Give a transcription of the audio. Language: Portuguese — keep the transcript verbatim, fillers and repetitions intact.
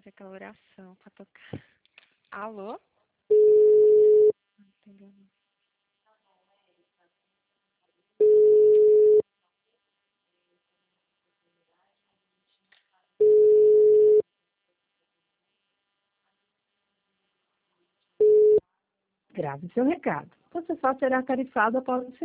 fazer aquela oração pra tocar. Alô? Não entendeu, não. Grave seu recado. Você só será tarifado após o